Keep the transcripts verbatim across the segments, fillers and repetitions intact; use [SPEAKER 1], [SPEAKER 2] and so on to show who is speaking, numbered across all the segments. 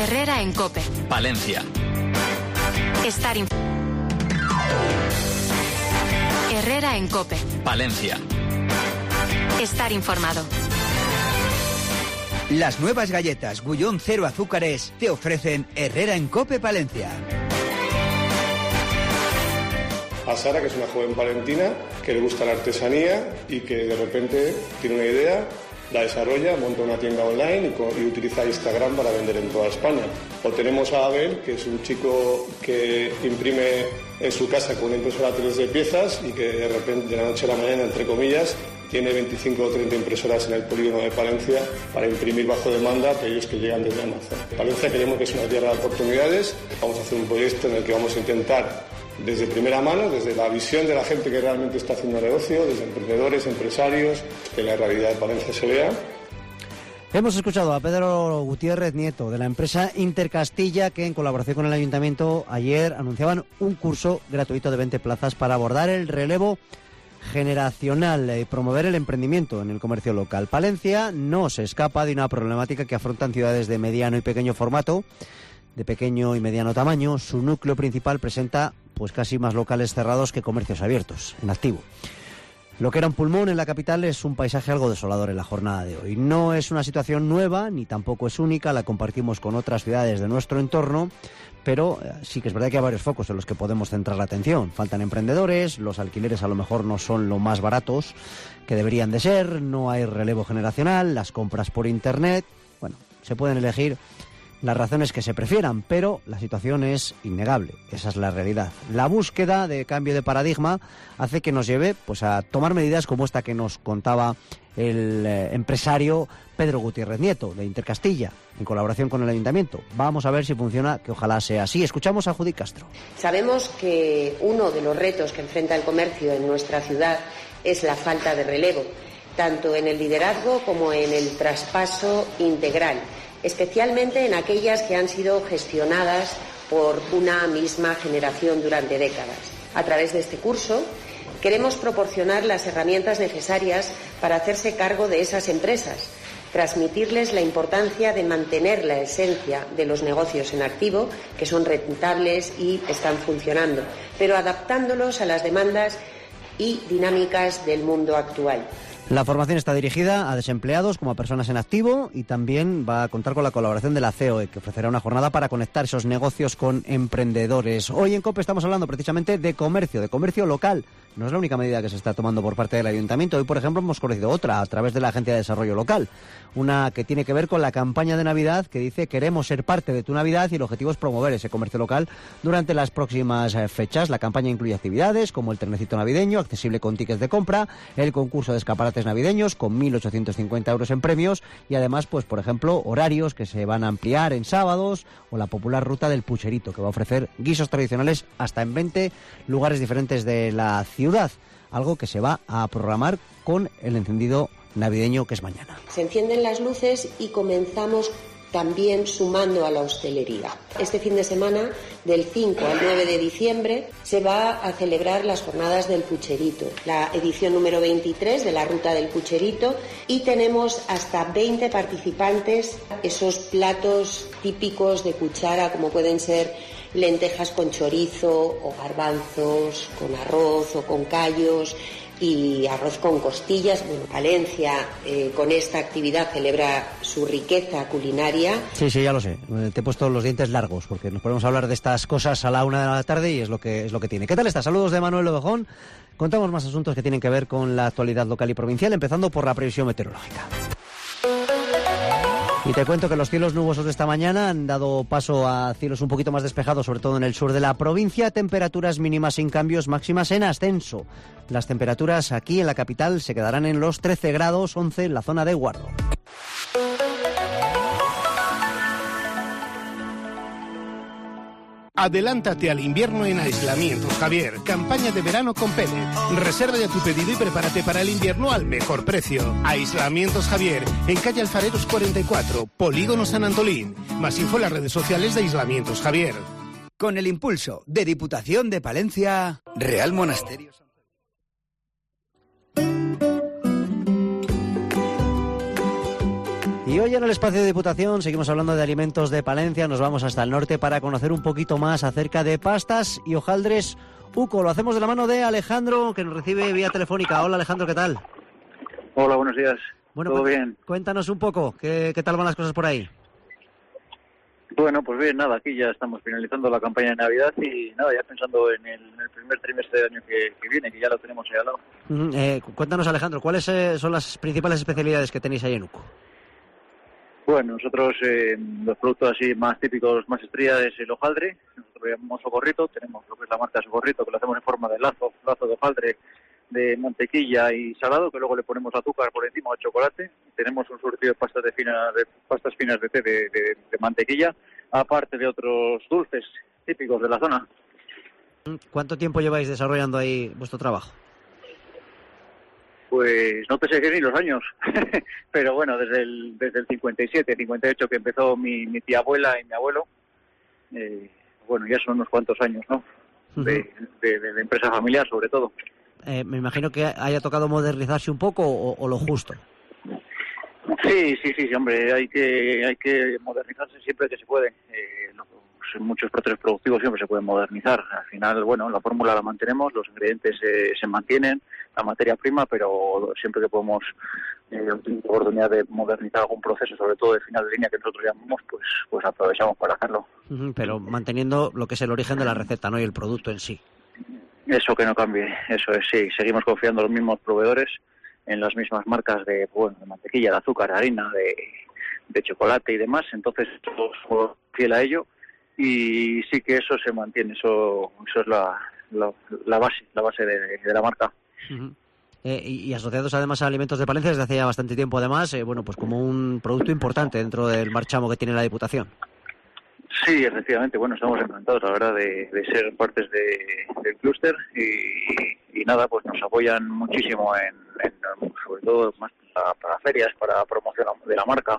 [SPEAKER 1] Herrera en COPE.
[SPEAKER 2] Palencia.
[SPEAKER 1] Estar in... Herrera en COPE.
[SPEAKER 2] Palencia.
[SPEAKER 1] Estar informado.
[SPEAKER 3] Las nuevas galletas Gullón Cero Azúcares te ofrecen Herrera en COPE Palencia.
[SPEAKER 4] A Sara, que es una joven palentina que le gusta la artesanía y que de repente tiene una idea, la desarrolla, monta una tienda online y, y utiliza Instagram para vender en toda España. O tenemos a Abel, que es un chico que imprime en su casa con una impresora tres D piezas y que de repente, de la noche a la mañana, entre comillas, tiene veinticinco o treinta impresoras en el polígono de Palencia para imprimir bajo demanda a aquellos que llegan desde Amazon. Palencia creemos que es una tierra de oportunidades. Vamos a hacer un proyecto en el que vamos a intentar, desde primera mano, desde la visión de la gente que realmente está haciendo negocio, desde emprendedores, empresarios, que la realidad de Palencia se vea.
[SPEAKER 5] Hemos escuchado a Pedro Gutiérrez Nieto, de la empresa Intercastilla, que en colaboración con el Ayuntamiento ayer anunciaban un curso gratuito de veinte plazas para abordar el relevo generacional y promover el emprendimiento en el comercio local. Palencia no se escapa de una problemática que afrontan ciudades de mediano y pequeño formato, de pequeño y mediano tamaño. Su núcleo principal presenta pues casi más locales cerrados que comercios abiertos, en activo. Lo que era un pulmón en la capital es un paisaje algo desolador en la jornada de hoy. No es una situación nueva, ni tampoco es única, la compartimos con otras ciudades de nuestro entorno, pero sí que es verdad que hay varios focos en los que podemos centrar la atención. Faltan emprendedores, los alquileres a lo mejor no son lo más baratos que deberían de ser, no hay relevo generacional, las compras por internet. Bueno, se pueden elegir las razones que se prefieran, pero la situación es innegable, esa es la realidad. La búsqueda de cambio de paradigma hace que nos lleve pues a tomar medidas como esta que nos contaba el eh, empresario Pedro Gutiérrez Nieto, de Intercastilla, en colaboración con el Ayuntamiento. Vamos a ver si funciona, que ojalá sea así. Escuchamos a Judy Castro.
[SPEAKER 6] Sabemos que uno de los retos que enfrenta el comercio en nuestra ciudad es la falta de relevo, tanto en el liderazgo como en el traspaso integral, especialmente en aquellas que han sido gestionadas por una misma generación durante décadas. A través de este curso queremos proporcionar las herramientas necesarias para hacerse cargo de esas empresas, transmitirles la importancia de mantener la esencia de los negocios en activo, que son rentables y están funcionando, pero adaptándolos a las demandas y dinámicas del mundo actual.
[SPEAKER 5] La formación está dirigida a desempleados como a personas en activo y también va a contar con la colaboración de la C O E, que ofrecerá una jornada para conectar esos negocios con emprendedores. Hoy en COPE estamos hablando precisamente de comercio, de comercio local. No es la única medida que se está tomando por parte del Ayuntamiento. Hoy, por ejemplo, hemos conocido otra a través de la Agencia de Desarrollo Local. Una que tiene que ver con la campaña de Navidad que dice: queremos ser parte de tu Navidad, y el objetivo es promover ese comercio local durante las próximas fechas. La campaña incluye actividades como el trenecito navideño, accesible con tickets de compra, el concurso de escaparates navideños con mil ochocientos cincuenta euros en premios y además, pues por ejemplo, horarios que se van a ampliar en sábados, o la popular ruta del pucherito, que va a ofrecer guisos tradicionales hasta en veinte lugares diferentes de la ciudad, algo que se va a programar con el encendido navideño, que es mañana.
[SPEAKER 6] Se encienden las luces y comenzamos también sumando a la hostelería. Este fin de semana, del cinco al nueve de diciembre, se va a celebrar las jornadas del pucherito, la edición número veintitrés de la ruta del pucherito, y tenemos hasta veinte participantes. Esos platos típicos de cuchara, como pueden ser lentejas con chorizo o garbanzos con arroz o con callos, y arroz con costillas. Bueno, Palencia eh, con esta actividad celebra su riqueza culinaria.
[SPEAKER 5] Sí, sí, ya lo sé. Te he puesto los dientes largos porque nos podemos hablar de estas cosas a la una de la tarde y es lo que es lo que tiene. ¿Qué tal está? Saludos de Manuel Obejón. Contamos más asuntos que tienen que ver con la actualidad local y provincial, empezando por la previsión meteorológica. Y te cuento que los cielos nubosos de esta mañana han dado paso a cielos un poquito más despejados, sobre todo en el sur de la provincia. Temperaturas mínimas sin cambios, máximas en ascenso. Las temperaturas aquí en la capital se quedarán en los trece grados, once en la zona de Guardo.
[SPEAKER 7] Adelántate al invierno en Aislamientos Javier. Campaña de verano con Pellet. Reserva ya tu pedido y prepárate para el invierno al mejor precio. Aislamientos Javier, en calle Alfareros cuarenta y cuatro, Polígono San Antolín. Más info en las redes sociales de Aislamientos Javier.
[SPEAKER 3] Con el impulso de Diputación de Palencia, Real Monasterio.
[SPEAKER 5] Y hoy en el espacio de Diputación seguimos hablando de alimentos de Palencia. Nos vamos hasta el norte para conocer un poquito más acerca de pastas y hojaldres Uco. Lo hacemos de la mano de Alejandro, que nos recibe vía telefónica. Hola Alejandro, ¿qué tal?
[SPEAKER 2] Hola, buenos días.
[SPEAKER 5] Bueno,
[SPEAKER 2] ¿todo
[SPEAKER 5] cu-
[SPEAKER 2] bien?
[SPEAKER 5] Cuéntanos un poco, ¿qué, qué tal van las cosas por ahí?
[SPEAKER 2] Bueno, pues bien, nada, aquí ya estamos finalizando la campaña de Navidad y nada, ya pensando en el, en el primer trimestre del año que, que viene, que ya lo tenemos ahí al lado.
[SPEAKER 5] Uh-huh. Eh, cuéntanos Alejandro, ¿cuáles eh, son las principales especialidades que tenéis ahí en Uco?
[SPEAKER 2] Bueno, nosotros eh, los productos así más típicos, más estrella es el hojaldre. Nosotros lo llamamos socorrito, tenemos lo que es la marca socorrito, que lo hacemos en forma de lazo, lazo de hojaldre, de mantequilla y salado, que luego le ponemos azúcar por encima o chocolate. Tenemos un surtido de pastas de fina, de pastas finas de té de, de, de mantequilla, aparte de otros dulces típicos de la zona.
[SPEAKER 5] ¿Cuánto tiempo lleváis desarrollando ahí vuestro trabajo?
[SPEAKER 2] Pues no te sé qué ni los años, pero bueno, desde el desde el cincuenta y siete, cincuenta y ocho que empezó mi, mi tía abuela y mi abuelo, eh, bueno, ya son unos cuantos años, ¿no? De, de, de, de empresa familiar, sobre todo.
[SPEAKER 5] Eh, me imagino que haya tocado modernizarse un poco o, o lo justo.
[SPEAKER 2] Sí, sí, sí, sí, hombre, hay que hay que modernizarse siempre que se puede. Eh, no, pues, muchos procesos productivos siempre se pueden modernizar. Al final, bueno, la fórmula la mantenemos, los ingredientes eh, se mantienen, la materia prima, pero siempre que podemos eh, tener la oportunidad de modernizar algún proceso, sobre todo de final de línea que nosotros llamamos, pues pues aprovechamos para hacerlo.
[SPEAKER 5] Uh-huh, pero manteniendo lo que es el origen de la receta, ¿no? Y el producto en sí.
[SPEAKER 2] Eso que no cambie, eso es, sí. Seguimos confiando en los mismos proveedores, en las mismas marcas de, bueno, de mantequilla, de azúcar, de harina, de, de chocolate y demás. Entonces, somos fiel a ello y sí que eso se mantiene, eso eso es la, la, la base la base de, de la marca.
[SPEAKER 5] Uh-huh. Eh, y, y asociados además a Alimentos de Palencia desde hace ya bastante tiempo, además, eh, bueno, pues como un producto importante dentro del marchamo que tiene la Diputación.
[SPEAKER 2] Sí, efectivamente, bueno, estamos encantados, la verdad, de, de ser partes de, del clúster y, y nada, pues nos apoyan muchísimo en, en sobre todo más para, para ferias, para promoción de la marca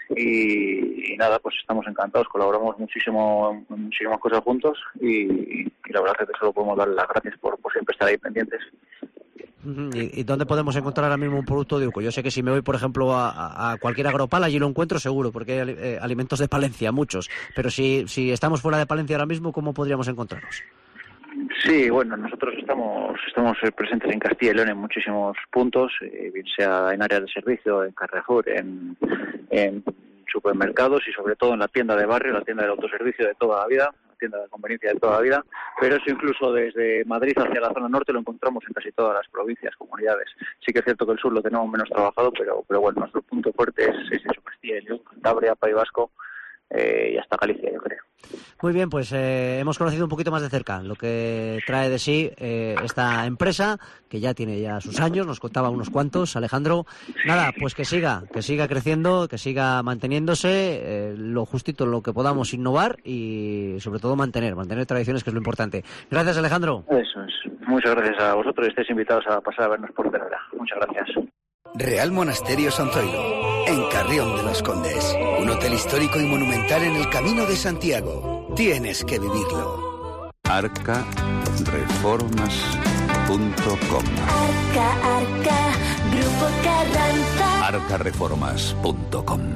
[SPEAKER 2] y, y nada, pues estamos encantados, colaboramos muchísimo en muchísimas cosas juntos y, y la verdad es que solo podemos dar las gracias por, por siempre estar ahí pendientes.
[SPEAKER 5] ¿Y, ¿Y dónde podemos encontrar ahora mismo un producto de Uco? Yo sé que si me voy, por ejemplo, a, a cualquier agropal, allí lo encuentro seguro, porque hay eh, alimentos de Palencia, muchos. Pero si, si estamos fuera de Palencia ahora mismo, ¿cómo podríamos encontrarnos?
[SPEAKER 2] Sí, bueno, nosotros estamos estamos presentes en Castilla y León en muchísimos puntos, eh, bien sea en áreas de servicio, en Carrefour, en, en supermercados y sobre todo en la tienda de barrio, la tienda del autoservicio de toda la vida, la tienda de conveniencia de toda la vida, pero eso incluso desde Madrid hacia la zona norte lo encontramos en casi todas las provincias, comunidades. Sí que es cierto que el sur lo tenemos menos trabajado, pero pero bueno, nuestro punto fuerte es, es eso, Castilla y León, Cantabria, País Vasco eh, y hasta Galicia, yo creo.
[SPEAKER 5] Muy bien, pues eh, hemos conocido un poquito más de cerca lo que trae de sí eh, esta empresa, que ya tiene ya sus años, nos contaba unos cuantos, Alejandro. Nada, pues que siga, que siga creciendo, que siga manteniéndose, eh, lo justito, lo que podamos innovar y sobre todo mantener, mantener tradiciones, que es lo importante. Gracias, Alejandro.
[SPEAKER 2] Eso es. Muchas gracias a vosotros y estáis invitados a pasar a vernos por Terrera. Muchas gracias.
[SPEAKER 3] Real Monasterio San Zoilo, en Carrión de los Condes. Un hotel histórico y monumental en el Camino de Santiago. Tienes que vivirlo.
[SPEAKER 8] arca reformas punto com.
[SPEAKER 9] Arca, Arca, Grupo Carranza.
[SPEAKER 8] arca reformas punto com.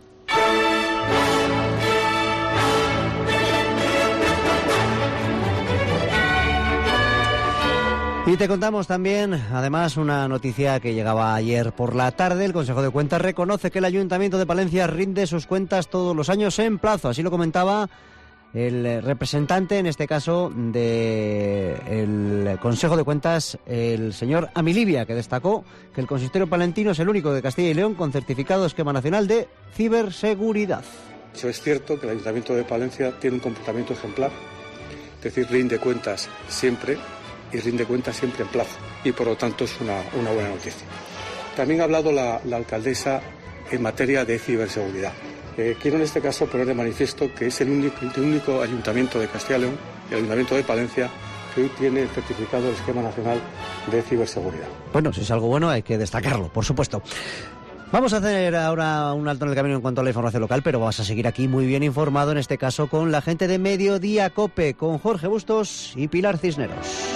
[SPEAKER 5] Y te contamos también, además, una noticia que llegaba ayer por la tarde. El Consejo de Cuentas reconoce que el Ayuntamiento de Palencia rinde sus cuentas todos los años en plazo. Así lo comentaba el representante, en este caso, del Consejo de Cuentas, el señor Amilibia, que destacó que el consistorio palentino es el único de Castilla y León con certificado Esquema Nacional de Ciberseguridad.
[SPEAKER 4] Eso es cierto que el Ayuntamiento de Palencia tiene un comportamiento ejemplar, es decir, rinde cuentas siempre y rinde cuentas siempre en plazo, y por lo tanto es una, una buena noticia. También ha hablado la, la alcaldesa en materia de ciberseguridad. Eh, quiero en este caso poner de manifiesto que es el único, el único ayuntamiento de Castilla y León, el Ayuntamiento de Palencia, que hoy tiene el certificado del Esquema Nacional de Ciberseguridad.
[SPEAKER 5] Bueno, si es algo bueno hay que destacarlo, por supuesto. Vamos a hacer ahora un alto en el camino en cuanto a la información local, pero vas a seguir aquí muy bien informado, en este caso con la gente de Mediodía COPE, con Jorge Bustos y Pilar Cisneros.